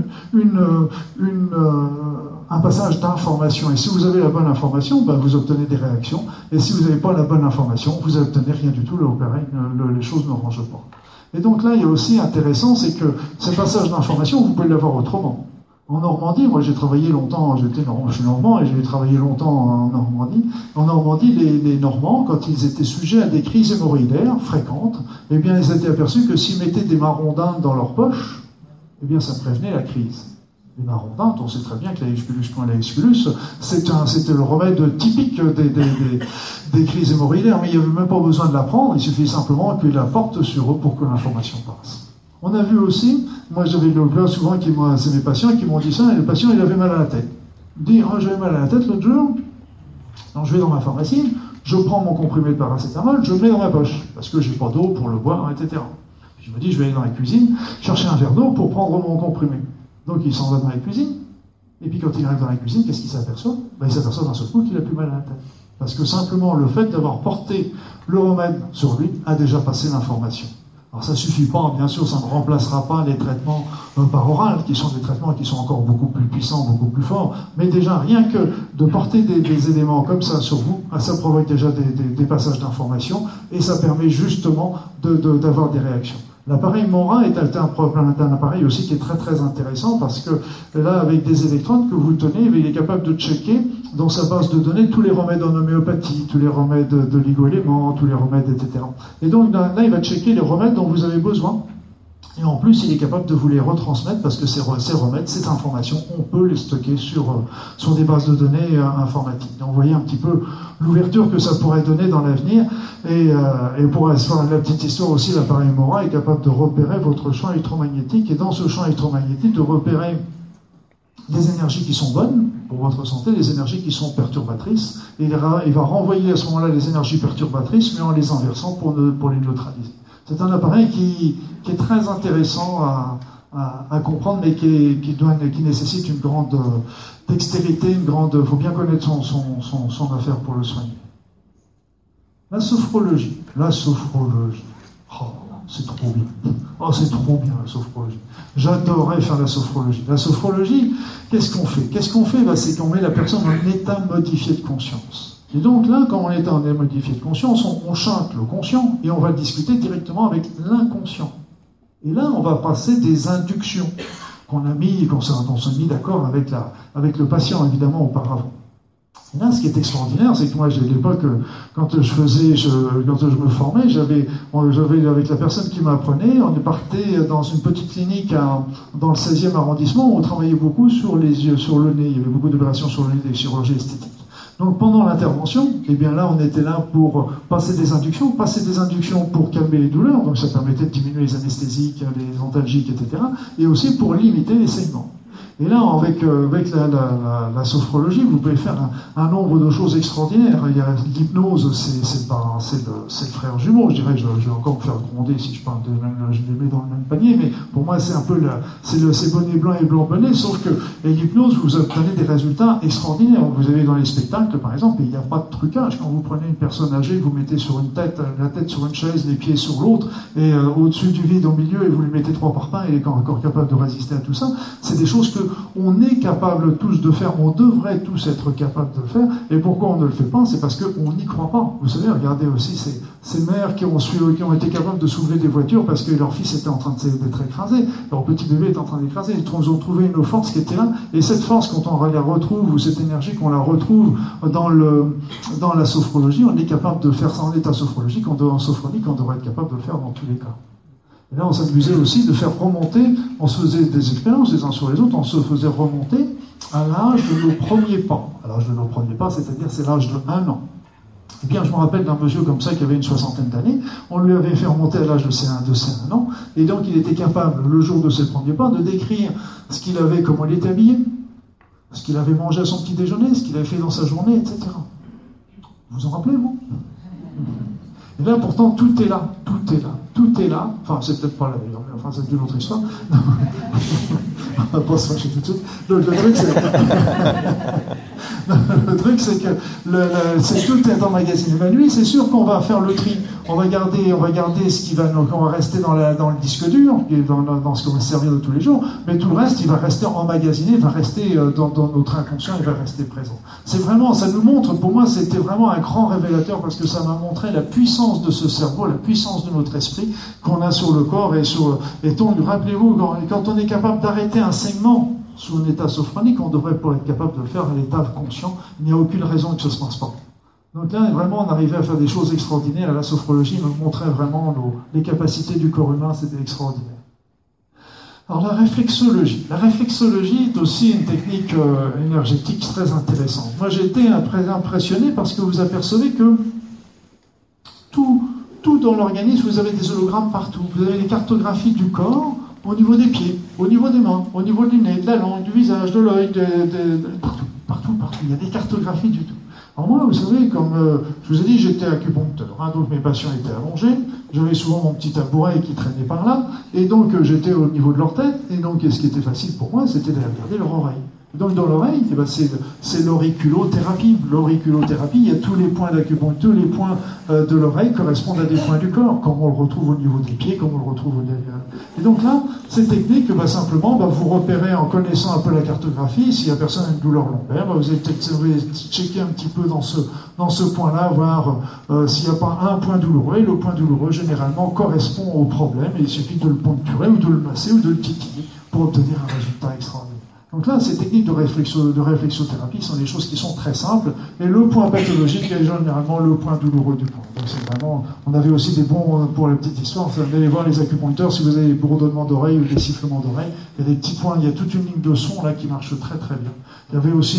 un passage d'information. Et si vous avez la bonne information, vous obtenez des réactions. Et si vous n'avez pas la bonne information, vous n'obtenez rien du tout, les choses ne rangent pas. Et donc là, il y a aussi intéressant, c'est que ce passage d'information, vous pouvez l'avoir autrement. En Normandie, moi j'ai travaillé longtemps, je suis normand et j'ai travaillé longtemps en Normandie. En Normandie, les Normands, quand ils étaient sujets à des crises hémorroïdaires fréquentes, eh bien ils étaient aperçus que s'ils mettaient des marrons d'Inde dans leur poche, eh bien ça prévenait la crise. Les marrons d'Inde, on sait très bien que la Aeschylus, c'était le remède typique des crises hémorroïdaires, mais il n'y avait même pas besoin de la prendre, il suffisait simplement d'appuyer la porte sur eux pour que l'information passe. On a vu aussi, moi j'avais le plus souvent c'est mes patients qui m'ont dit ça, et le patient il avait mal à la tête. Il dit, j'avais mal à la tête l'autre jour, donc je vais dans ma pharmacie, je prends mon comprimé de paracétamol, je le mets dans ma poche, parce que j'ai pas d'eau pour le boire, etc. Puis je me dis, je vais aller dans la cuisine, chercher un verre d'eau pour prendre mon comprimé. Donc il s'en va dans la cuisine, et puis quand il arrive dans la cuisine, qu'est-ce qu'il s'aperçoit? Il s'aperçoit d'un seul coup qu'il a plus mal à la tête. Parce que simplement le fait d'avoir porté le remède sur lui a déjà passé l'information. Alors ça ne suffit pas, bien sûr, ça ne remplacera pas les traitements par oral, qui sont des traitements qui sont encore beaucoup plus puissants, beaucoup plus forts, mais déjà, rien que de porter des éléments comme ça sur vous, ça provoque déjà des passages d'informations, et ça permet justement d'avoir des réactions. L'appareil Mora est un appareil aussi qui est très très intéressant parce que là, avec des électrodes que vous tenez, il est capable de checker dans sa base de données tous les remèdes en homéopathie, tous les remèdes de ligoéléments, tous les remèdes, etc. Et donc là, il va checker les remèdes dont vous avez besoin. Et en plus, il est capable de vous les retransmettre parce que ces remèdes, ces informations, on peut les stocker sur des bases de données informatiques. Donc, vous voyez un petit peu l'ouverture que ça pourrait donner dans l'avenir. Et pour la petite histoire aussi, l'appareil Mora est capable de repérer votre champ électromagnétique et dans ce champ électromagnétique, de repérer des énergies qui sont bonnes pour votre santé, des énergies qui sont perturbatrices. Et il va renvoyer à ce moment-là les énergies perturbatrices, mais en les inversant pour les neutraliser. C'est un appareil qui est très intéressant à comprendre, mais qui nécessite une grande dextérité, il faut bien connaître son affaire pour le soigner. La sophrologie. Oh, c'est trop bien. Oh, c'est trop bien la sophrologie. J'adorais faire la sophrologie. La sophrologie, qu'est-ce qu'on fait? C'est qu'on met la personne dans un état modifié de conscience. Et donc là, quand on est en état modifié de conscience, on chante le conscient et on va discuter directement avec l'inconscient. Et là, on va passer des inductions qu'on s'est mis d'accord avec le patient, évidemment, auparavant. Et là, ce qui est extraordinaire, c'est que moi, à l'époque, quand je me formais, j'avais avec la personne qui m'apprenait, on est parti dans une petite clinique dans le 16e arrondissement où on travaillait beaucoup sur les yeux, sur le nez. Il y avait beaucoup d'opérations sur le nez, des chirurgies esthétiques. Donc pendant l'intervention, eh bien là, on était là pour passer des inductions pour calmer les douleurs, donc ça permettait de diminuer les anesthésiques, les antalgiques, etc., et aussi pour limiter les saignements. Et là, avec la sophrologie, vous pouvez faire un nombre de choses extraordinaires. Il y a l'hypnose, c'est le frère jumeau, je dirais. Je vais encore me faire gronder si je parle je les mets dans le même panier, mais pour moi, c'est un peu c'est bonnet blanc et blanc bonnet, sauf que l'hypnose, vous obtenez des résultats extraordinaires. Vous avez dans les spectacles, par exemple, il n'y a pas de trucage. Quand vous prenez une personne âgée, vous mettez sur une tête, la tête sur une chaise, les pieds sur l'autre, et au-dessus du vide au milieu, et vous lui mettez 3 par pain, et il est encore capable de résister à tout ça. C'est des choses que on est capable tous de faire, on devrait tous être capables de le faire. Et pourquoi on ne le fait pas? C'est parce qu'on n'y croit pas. Vous savez, regardez aussi ces mères qui ont été capables de soulever des voitures parce que leur fils était en train d'être écrasé, leur petit bébé était en train d'écraser. Ils ont trouvé une force qui était là. Et cette force, quand on la retrouve, ou cette énergie, qu'on la retrouve dans la sophrologie, on est capable de faire ça en état sophrologique, en sophronique, on devrait être capable de le faire dans tous les cas. Et là, on s'amusait aussi de faire remonter, on se faisait des expériences les uns sur les autres, on se faisait remonter à l'âge de nos premiers pas. À l'âge de nos premiers pas, c'est-à-dire c'est l'âge de 1 an. Eh bien, je me rappelle d'un monsieur comme ça qui avait une 60aine d'années, on lui avait fait remonter à l'âge de ses 1 an, et donc il était capable, le jour de ses premiers pas, de décrire ce qu'il avait, comment il était habillé, ce qu'il avait mangé à son petit déjeuner, ce qu'il avait fait dans sa journée, etc. Vous en rappelez, vous? Et là, pourtant, tout est là. Enfin, c'est peut-être pas là, d'ailleurs, mais enfin, c'est une autre histoire. On va pas se fâcher tout de suite. Donc, le truc, c'est que tout est emmagasiné. Mais lui, c'est sûr qu'on va faire le tri. On va garder ce qui va, donc on va rester dans le disque dur, dans ce qu'on va se servir de tous les jours, mais tout le reste, il va rester emmagasiné, il va rester dans notre inconscient, il va rester présent. C'est vraiment, ça nous montre, pour moi, c'était vraiment un grand révélateur parce que ça m'a montré la puissance de ce cerveau, la puissance de notre esprit qu'on a sur le corps et donc, rappelez-vous, quand on est capable d'arrêter un saignement sous un état sophronique, on devrait pour être capable de le faire à l'état conscient. Il n'y a aucune raison que ça ne se passe pas. Donc là, vraiment, on arrivait à faire des choses extraordinaires. La sophrologie nous montrait vraiment les capacités du corps humain, c'était extraordinaire. Alors la réflexologie. La réflexologie est aussi une technique énergétique très intéressante. Moi, j'ai été impressionné parce que vous apercevez que tout dans l'organisme, vous avez des hologrammes partout. Vous avez les cartographies du corps au niveau des pieds, au niveau des mains, au niveau du nez, de la langue, du visage, de l'œil, partout. Il y a des cartographies du tout. Alors moi, vous savez, comme je vous ai dit, j'étais acupuncteur, hein, donc mes patients étaient allongés, j'avais souvent mon petit tabouret qui traînait par là, et donc j'étais au niveau de leur tête, et donc ce qui était facile pour moi, c'était de regarder leur oreille. Donc dans l'oreille, eh ben, c'est l'auriculothérapie. L'auriculothérapie, il y a tous les points d'acupuncture, les points de l'oreille correspondent à des points du corps, comme on le retrouve au niveau des pieds, comme on le retrouve au niveau... Et donc là, ces techniques, simplement, vous repérez en connaissant un peu la cartographie, s'il n'y a personne avec une douleur lombaire, vous allez checker un petit peu dans ce point-là, voir s'il n'y a pas un point douloureux, et le point douloureux, généralement, correspond au problème, et il suffit de le poncturer, ou de le masser, ou de le titiller, pour obtenir un résultat extraordinaire. Donc là, ces techniques de réflexothérapie sont des choses qui sont très simples. Et le point pathologique est généralement le point douloureux du point. Donc c'est vraiment... On avait aussi des bons, pour la petite histoire, vous allez voir les acupuncteurs, si vous avez des bourdonnements d'oreilles ou des sifflements d'oreilles, il y a des petits points, il y a toute une ligne de son là qui marche très très bien. Il y avait aussi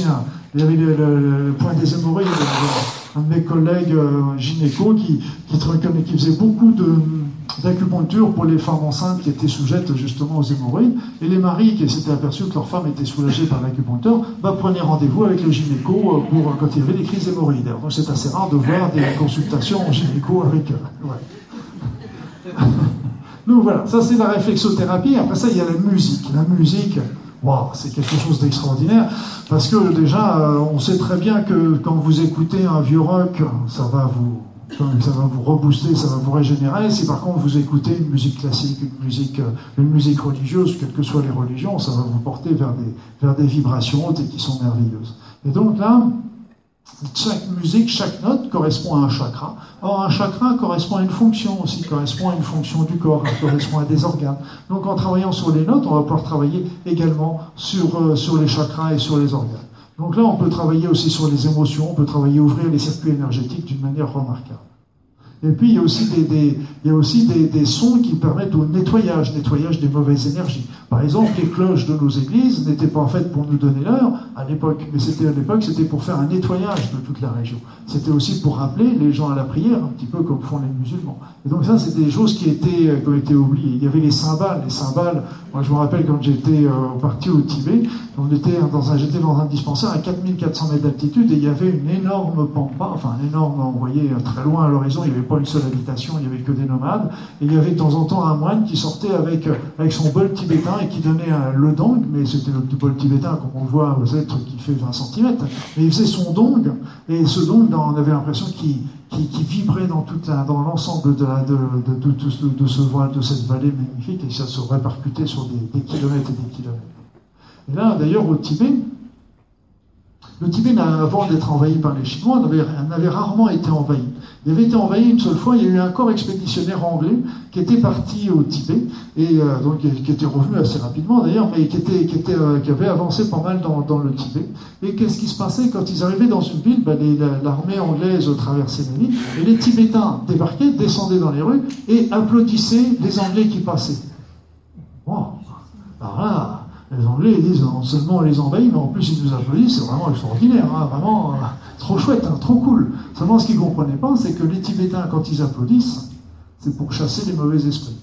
le point des hémorroïdes. Un de mes collègues gynéco qui faisait beaucoup d'acupuncture pour les femmes enceintes qui étaient sujettes justement aux hémorroïdes, et les maris qui s'étaient aperçus que leur femme était soulagée par l'acupuncteur, prenaient rendez-vous avec le gynéco quand il y avait des crises hémorroïdaires. Donc c'est assez rare de voir des consultations en gynéco avec eux. Ouais. Donc voilà, ça c'est la réflexothérapie. Après ça, il y a la musique. La musique, wow, c'est quelque chose d'extraordinaire, parce que déjà, on sait très bien que quand vous écoutez un vieux rock, ça va vous rebooster, ça va vous régénérer. Si par contre vous écoutez une musique classique, une musique religieuse, quelles que soient les religions, ça va vous porter vers des vibrations hautes et qui sont merveilleuses. Et donc là, chaque musique, chaque note correspond à un chakra. Or, un chakra correspond à une fonction aussi, correspond à une fonction du corps, correspond à des organes. Donc en travaillant sur les notes, on va pouvoir travailler également sur les chakras et sur les organes. Donc là, on peut travailler aussi sur les émotions, on peut travailler, ouvrir les circuits énergétiques d'une manière remarquable. Et puis, il y a aussi des sons qui permettent au nettoyage des mauvaises énergies. Par exemple, les cloches de nos églises n'étaient pas faites pour nous donner l'heure à l'époque, mais c'était pour faire un nettoyage de toute la région. C'était aussi pour rappeler les gens à la prière, un petit peu comme font les musulmans. Et donc ça, c'était des choses qui ont été oubliées. Il y avait les cymbales. Les cymbales, moi je me rappelle quand j'étais parti au Tibet, j'étais dans un dispensaire à 4400 mètres d'altitude, et il y avait une énorme pampa, on voyait très loin à l'horizon, il n'y avait pas une seule habitation, il n'y avait que des nomades, et il y avait de temps en temps un moine qui sortait avec son bol tibétain et qui donnait le dong, mais c'était le bol tibétain, comme on voit aux êtres, qui fait 20 cm, mais il faisait son dong, et ce dong, on avait l'impression qu'il vibrait dans l'ensemble de cette vallée magnifique, et ça se répercutait sur des kilomètres et des kilomètres. Et là, d'ailleurs, au Tibet, le Tibet, avant d'être envahi par les Chinois, n'avait rarement été envahi. Il avait été envahi une seule fois. Il y a eu un corps expéditionnaire anglais qui était parti au Tibet, et donc qui était revenu assez rapidement d'ailleurs, mais qui avait avancé pas mal dans le Tibet. Et qu'est-ce qui se passait quand ils arrivaient dans une ville? L'armée anglaise traversait la ville, et les Tibétains débarquaient, descendaient dans les rues et applaudissaient les Anglais qui passaient. Bon, alors là, les Anglais, ils disent non seulement on les envahit, mais en plus ils nous applaudissent, c'est vraiment extraordinaire, hein, vraiment trop chouette, hein, trop cool. Seulement ce qu'ils ne comprenaient pas, c'est que les Tibétains, quand ils applaudissent, c'est pour chasser les mauvais esprits.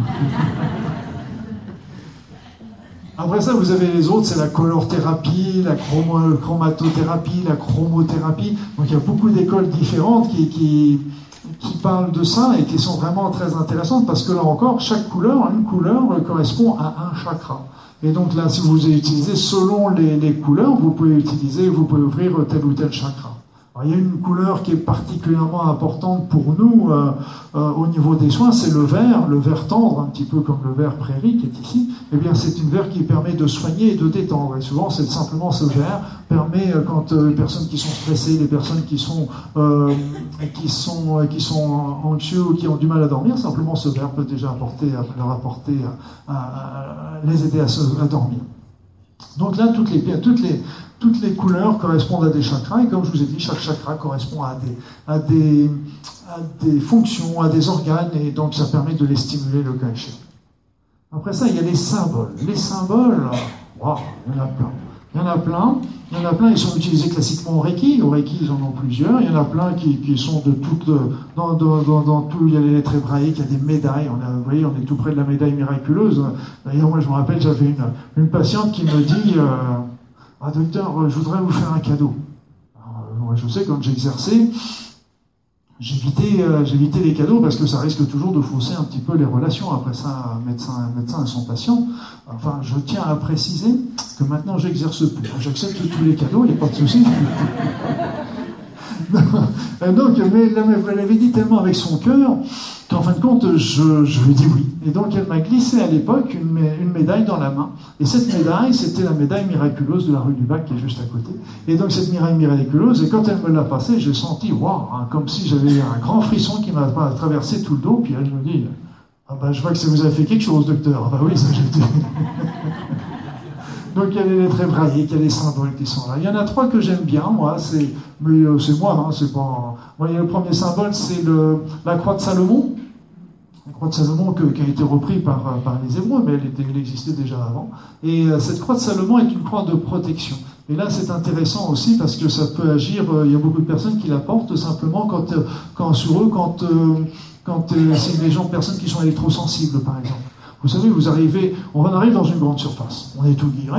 Après ça, vous avez les autres, c'est la colorthérapie, la chromatothérapie, la chromothérapie. Donc il y a beaucoup d'écoles différentes qui parlent de ça et qui sont vraiment très intéressantes, parce que là encore, une couleur correspond à un chakra. Et donc là, si vous utilisez selon les couleurs, vous pouvez ouvrir tel ou tel chakra. Alors, il y a une couleur qui est particulièrement importante pour nous au niveau des soins, c'est le vert tendre, un petit peu comme le vert prairie qui est ici. Eh bien, c'est une vert qui permet de soigner et de détendre. Et souvent, c'est simplement ce vert permet, quand les personnes qui sont stressées, les personnes qui sont anxieux ou qui ont du mal à dormir, simplement ce vert peut déjà les aider à dormir. Donc là, toutes les couleurs correspondent à des chakras, et comme je vous ai dit, chaque chakra correspond à des fonctions, à des organes, et donc ça permet de les stimuler le cas échéant. Après ça, il y a les symboles. Les symboles, wow, il y en a plein. Il y en a plein, ils sont utilisés classiquement au Reiki. Au Reiki, ils en ont plusieurs. Il y en a plein qui sont de toutes... Dans tout, il y a les lettres hébraïques, il y a des médailles. Vous voyez, on est tout près de la médaille miraculeuse. D'ailleurs, moi, je me rappelle, j'avais une patiente qui me dit « Ah, docteur, je voudrais vous faire un cadeau. » Alors, je sais, quand j'exerçais, j'évitais les cadeaux parce que ça risque toujours de fausser un petit peu les relations. Après ça, un médecin et son patient. Enfin, je tiens à préciser que maintenant, j'exerce plus. J'accepte tous les cadeaux, il n'y a pas de souci. Donc, mais elle l'avait dit tellement avec son cœur qu'en fin de compte, je lui ai dit oui. Et donc, elle m'a glissé à l'époque une médaille dans la main. Et cette médaille, c'était la médaille miraculeuse de la rue du Bac, qui est juste à côté. Et donc, cette médaille miraculeuse, et quand elle me l'a passée, j'ai senti, waouh, comme si j'avais un grand frisson qui m'a traversé tout le dos. Puis elle me dit, ah ben, je vois que ça vous a fait quelque chose, docteur. Ah ben oui, ça j'ai dit. Donc il y a les lettres hébraïques, il y a les symboles qui sont là. Il y en a 3 que j'aime bien, moi, mais c'est moi, hein, c'est pas... Moi, le premier symbole, c'est la croix de Salomon. La croix de Salomon qui a été reprise par les Hébreux, mais elle existait déjà avant. Et cette croix de Salomon est une croix de protection. Et là, c'est intéressant aussi parce que ça peut agir, il y a beaucoup de personnes qui la portent simplement sur eux, quand c'est des personnes qui sont électrosensibles, par exemple. Vous savez, on arrive dans une grande surface. On est tout guiré,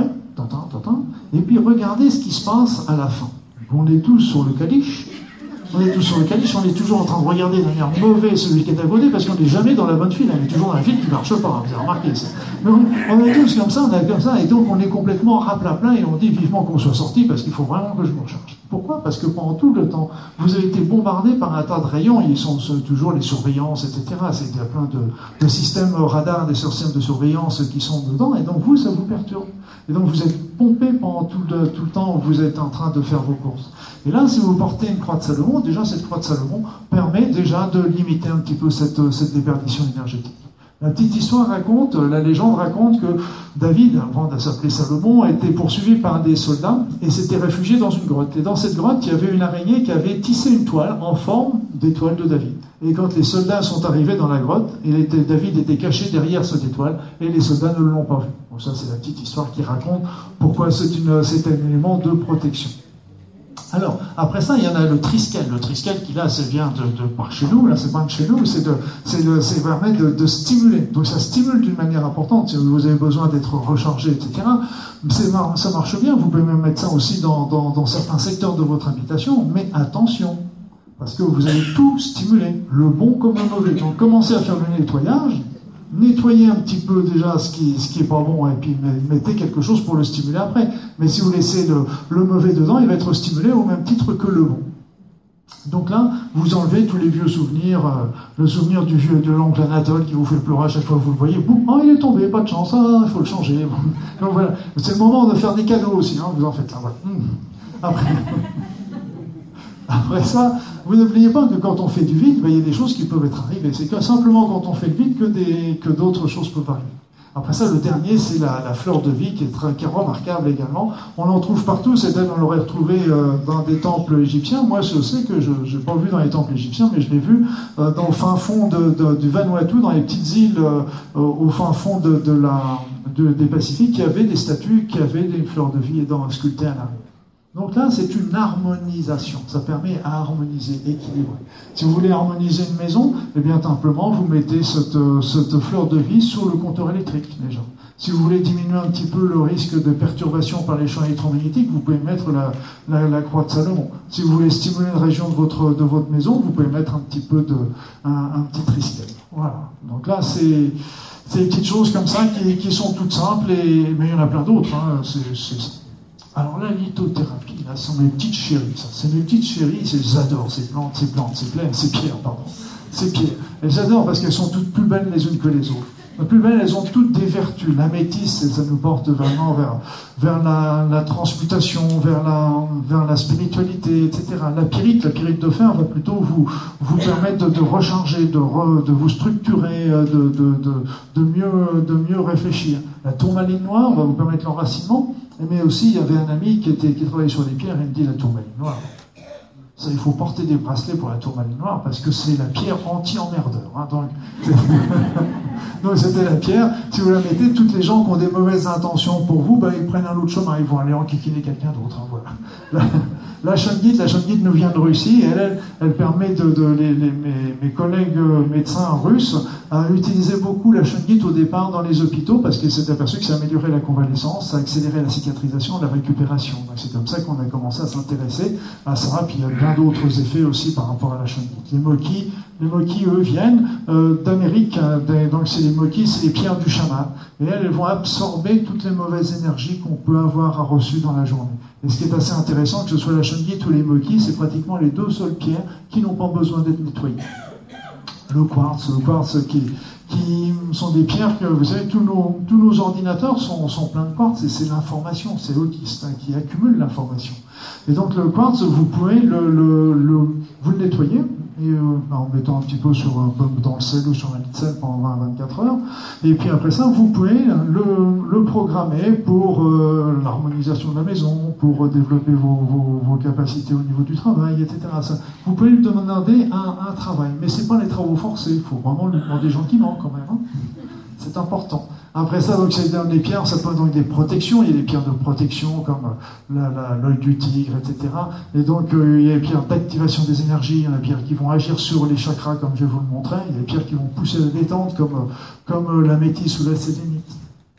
et puis regardez ce qui se passe à la fin. On est tous sur le caliche. On est toujours en train de regarder d'un air mauvais celui qui est à côté, parce qu'on n'est jamais dans la bonne file. On est toujours dans la file qui ne marche pas, vous avez remarqué ça. Mais on est tous comme ça, et donc on est complètement rapla-plein, et on dit vivement qu'on soit sorti, parce qu'il faut vraiment que je me recharge. Pourquoi ? Parce que pendant tout le temps, vous avez été bombardé par un tas de rayons, ils sont toujours les surveillances, etc. Il y a plein de systèmes radars, des systèmes de surveillance qui sont dedans, et donc vous, ça vous perturbe. Et donc vous êtes pompé pendant tout le temps où vous êtes en train de faire vos courses. Et là, si vous portez une croix de Salomon, déjà cette croix de Salomon permet déjà de limiter un petit peu cette déperdition énergétique. La petite histoire raconte, la légende raconte que David, avant de s'appeler Salomon, a été poursuivi par des soldats et s'était réfugié dans une grotte. Et dans cette grotte, il y avait une araignée qui avait tissé une toile en forme d'étoile de David. Et quand les soldats sont arrivés dans la grotte, David était caché derrière cette étoile et les soldats ne l'ont pas vu. Donc ça, c'est la petite histoire qui raconte pourquoi c'est un élément de protection. Alors, après ça, il y en a le triskel. Le triskel qui, là, ça vient de par chez nous. Là, c'est pas de chez nous, c'est permet de stimuler. Donc, ça stimule d'une manière importante. Si vous avez besoin d'être rechargé, etc., ça marche bien. Vous pouvez même mettre ça aussi dans certains secteurs de votre habitation. Mais attention, parce que vous allez tout stimuler, le bon comme le mauvais. Donc, commencez à faire le nettoyage. Nettoyez un petit peu déjà ce qui est pas bon et puis mettez quelque chose pour le stimuler après. Mais si vous laissez le mauvais dedans, il va être stimulé au même titre que le bon. Donc là, vous enlevez tous les vieux souvenirs, le souvenir de l'oncle Anatole qui vous fait pleurer à chaque fois que vous le voyez. Boum, oh, il est tombé, pas de chance, il faut le changer. Donc voilà, c'est le moment de faire des cadeaux aussi, vous en faites là. Voilà. Après ça, vous n'oubliez pas que quand on fait du vide, il y a des choses qui peuvent être arrivées. C'est que simplement quand on fait le vide que d'autres choses peuvent arriver. Après ça, le dernier, c'est la fleur de vie qui est remarquable également. On en trouve partout, on l'aurait retrouvé dans des temples égyptiens. Moi, je sais que je n'ai pas vu dans les temples égyptiens, mais je l'ai vu dans le fin fond du Vanuatu, dans les petites îles au fin fond des Pacifiques, qui avaient des statues, qui avaient des fleurs de vie sculptées à l'arrière. Donc là, c'est une harmonisation. Ça permet à harmoniser, équilibrer. Si vous voulez harmoniser une maison, eh bien, simplement, vous mettez cette fleur de vie sur le compteur électrique, déjà. Si vous voulez diminuer un petit peu le risque de perturbation par les champs électromagnétiques, vous pouvez mettre la croix de Salomon. Si vous voulez stimuler une région de votre maison, vous pouvez mettre un petit peu un petit triskel. Voilà. Donc là, c'est des petites choses comme ça qui sont toutes simples, mais il y en a plein d'autres. Alors la lithothérapie, là, sont mes petites chéries, ça. C'est mes petites chéries, j'adore ces plantes, ces pierres, pardon. Ces pierres. Elles adorent parce qu'elles sont toutes plus belles les unes que les autres. Les plus belles, elles ont toutes des vertus. L'améthyste, ça nous porte vraiment vers la transmutation, vers la spiritualité, etc. La pyrite de fer va plutôt vous permettre de recharger, de vous structurer, de mieux réfléchir. La tourmaline noire va vous permettre l'enracinement. Mais aussi, il y avait un ami qui travaillait sur les pierres et il me dit la tourmaline noire. Ça, il faut porter des bracelets pour la tourmaline noire parce que c'est la pierre anti-emmerdeur. Donc, Donc c'était la pierre. Si vous la mettez, toutes les gens qui ont des mauvaises intentions pour vous, ils prennent un autre chemin, ils vont aller enquiquiner quelqu'un d'autre. Hein, voilà. La shungite nous vient de Russie, et elle permet mes collègues médecins russes à utiliser beaucoup la shungite au départ dans les hôpitaux parce qu'ils s'est aperçu que ça améliorait la convalescence, ça accélérait la cicatrisation, la récupération. Donc c'est comme ça qu'on a commencé à s'intéresser à ça, puis il y a plein d'autres effets aussi par rapport à la shungite. Les moquis, eux, viennent d'Amérique, donc c'est les moquis, c'est les pierres du chaman, et elles vont absorber toutes les mauvaises énergies qu'on peut avoir reçues dans la journée. Et ce qui est assez intéressant, que ce soit la shungite ou les moquis, c'est pratiquement les deux seules pierres qui n'ont pas besoin d'être nettoyées. Le quartz qui sont des pierres que, vous savez, tous nos ordinateurs sont pleins de quartz, et c'est l'information, c'est eux qui accumulent l'information. Et donc le quartz, vous pouvez vous le nettoyer, et, en mettant un petit peu dans le sel ou sur un lit de sel pendant 20 à 24 heures. Et puis après ça, vous pouvez le programmer pour l'harmonisation de la maison, pour développer vos capacités au niveau du travail, etc. Vous pouvez lui demander un travail, mais ce n'est pas les travaux forcés. Il faut vraiment lui demander gentiment quand même. Hein. C'est important. Après ça, donc, c'est des pierres, ça peut être donc des protections. Il y a des pierres de protection comme l'œil du tigre, etc. Et donc, il y a des pierres d'activation des énergies. Il y a des pierres qui vont agir sur les chakras, comme je vais vous le montrer. Il y a des pierres qui vont pousser la détente, comme la métisse ou la sélénite.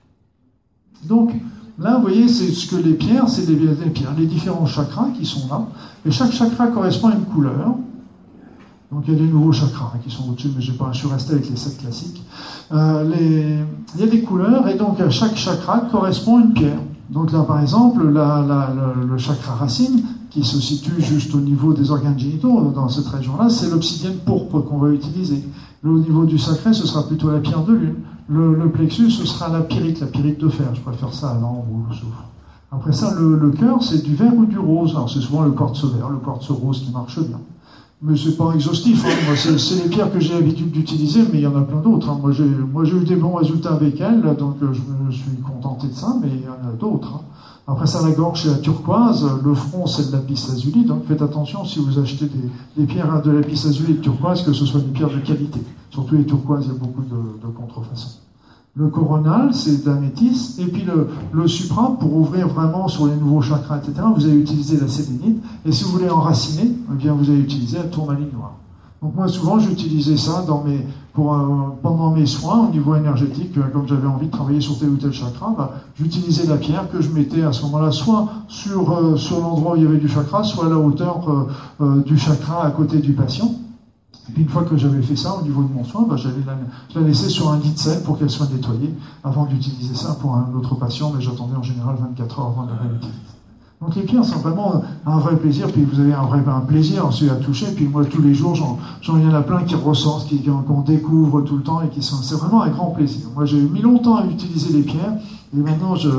Donc, là, vous voyez, c'est ce que les pierres, c'est les pierres, les différents chakras qui sont là. Et chaque chakra correspond à une couleur. Donc il y a des nouveaux chakras qui sont au-dessus, mais je suis resté avec les 7 classiques. Il y a des couleurs, et donc chaque chakra correspond à une pierre. Donc là, par exemple, le chakra racine, qui se situe juste au niveau des organes génitaux, dans cette région-là, c'est l'obsidienne pourpre qu'on va utiliser. Au niveau du sacré, ce sera plutôt la pierre de lune. Le plexus, ce sera la pyrite de fer. Je préfère ça à l'ambre ou au soufre. Après ça, le cœur, c'est du vert ou du rose. Alors c'est souvent le quartz vert, le quartz rose qui marche bien. Mais c'est pas exhaustif. Hein. Moi, c'est les pierres que j'ai l'habitude d'utiliser, mais il y en a plein d'autres. Hein. Moi, j'ai eu des bons résultats avec elles, donc je me suis contenté de ça, mais il y en a d'autres. Hein. Après ça, la gorge, c'est la turquoise. Le front, c'est de lapis lazuli. Donc faites attention si vous achetez des pierres de lapis lazuli et de turquoise, que ce soit des pierres de qualité. Surtout les turquoises, il y a beaucoup de contrefaçons. Le coronal, c'est d'améthyste. Et puis le supra, pour ouvrir vraiment sur les nouveaux chakras, etc., vous allez utiliser la sélénite. Et si vous voulez enraciner, eh bien, vous allez utiliser la tourmaline noire. Donc moi, souvent, j'utilisais ça pendant mes soins au niveau énergétique. Quand j'avais envie de travailler sur tel ou tel chakra, j'utilisais la pierre que je mettais à ce moment-là, soit sur l'endroit où il y avait du chakra, soit à la hauteur du chakra à côté du patient. Et puis une fois que j'avais fait ça au niveau de mon soin, je la laissais sur un lit de sel pour qu'elle soit nettoyée avant d'utiliser ça pour un autre patient, mais j'attendais en général 24 heures avant de la réutiliser. Donc les pierres sont vraiment un vrai plaisir, puis vous avez un plaisir ensuite à toucher, puis moi tous les jours, il y en a plein qui ressortent, qu'on découvre tout le temps, et c'est vraiment un grand plaisir. Moi j'ai mis longtemps à utiliser les pierres, et maintenant